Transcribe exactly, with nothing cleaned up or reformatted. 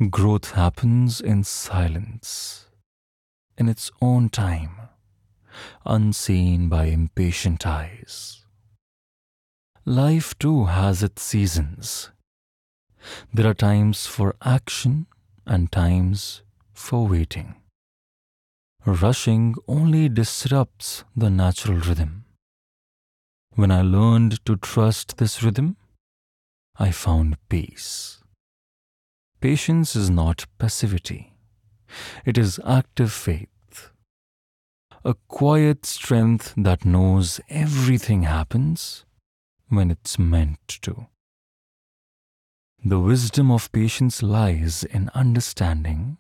Growth happens in silence, in its own time, unseen by impatient eyes. Life too has its seasons. There are times for action and times for waiting. Rushing only disrupts the natural rhythm. When I learned to trust this rhythm, I found peace. Patience is not passivity, it is active faith. A quiet strength that knows everything happens when it's meant to. The wisdom of patience lies in understanding